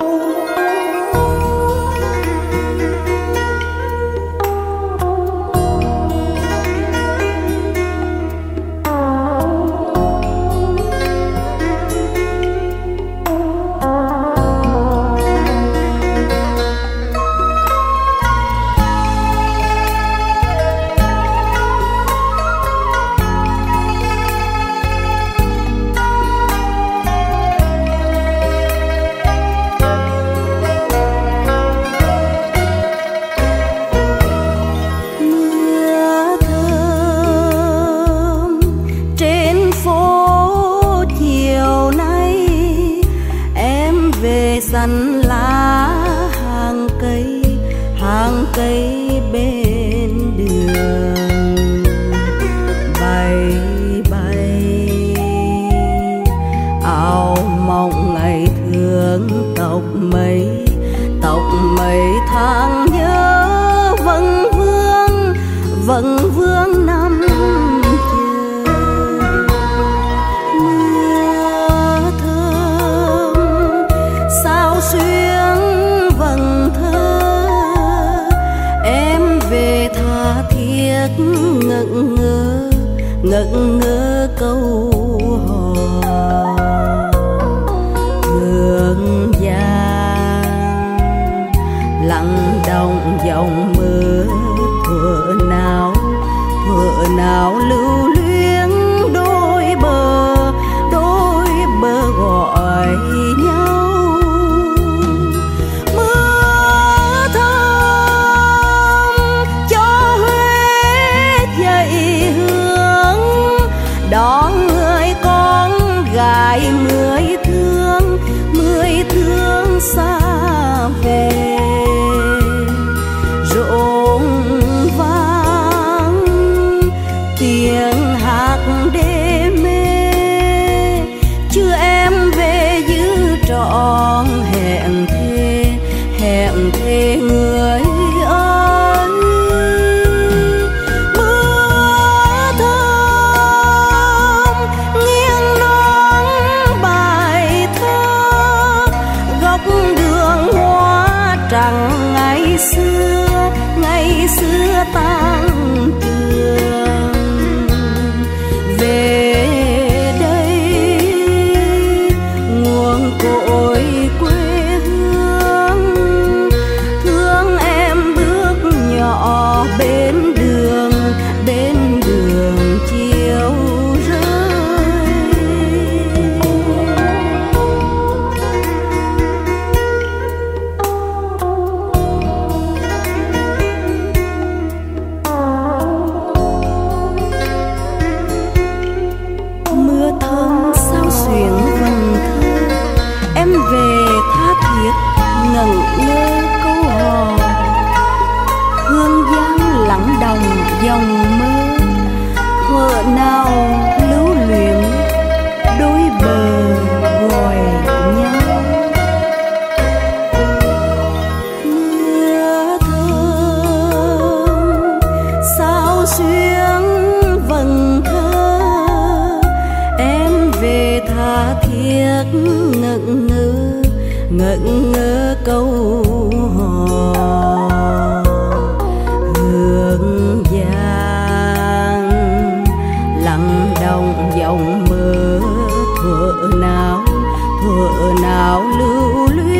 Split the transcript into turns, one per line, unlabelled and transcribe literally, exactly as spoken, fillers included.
Xanh lá hàng cây, hàng cây bên đường bay bay, áo mộng ngày thương tóc mấy, tóc mấy tháng nhớ vẫn vương, vẫn vương năm ngẩn ngơ, ngẩn ngơ câu hò hương giang lặng đồng dòng mưa thuở nào, thuở nào lưu luyến đôi bờ, đôi bờ gọi nhau. Đón người con gái mười thương, mười thương xa về, rộn vang tiếng hát đê mê, chưa em về giữ trọn hẹn thề, hẹn thề người ơi. Rằng ngày xưa, ngày xưa tan trường về đây, nguồn cội quê hương, thương em bước nhỏ bên đường, bên đường chiều ngẩn ngơ câu hò hương giang lặng đồng dòng mơ, thuở nào lưu luyến đôi bờ gọi nhau. Mưa thơm sao xuyên vần thơ, em về tha thiết ngẩn ngơ, ngẩn ngơ câu hò hương giang lặng đồng dòng mơ, thuở nào, thuở nào lưu luyến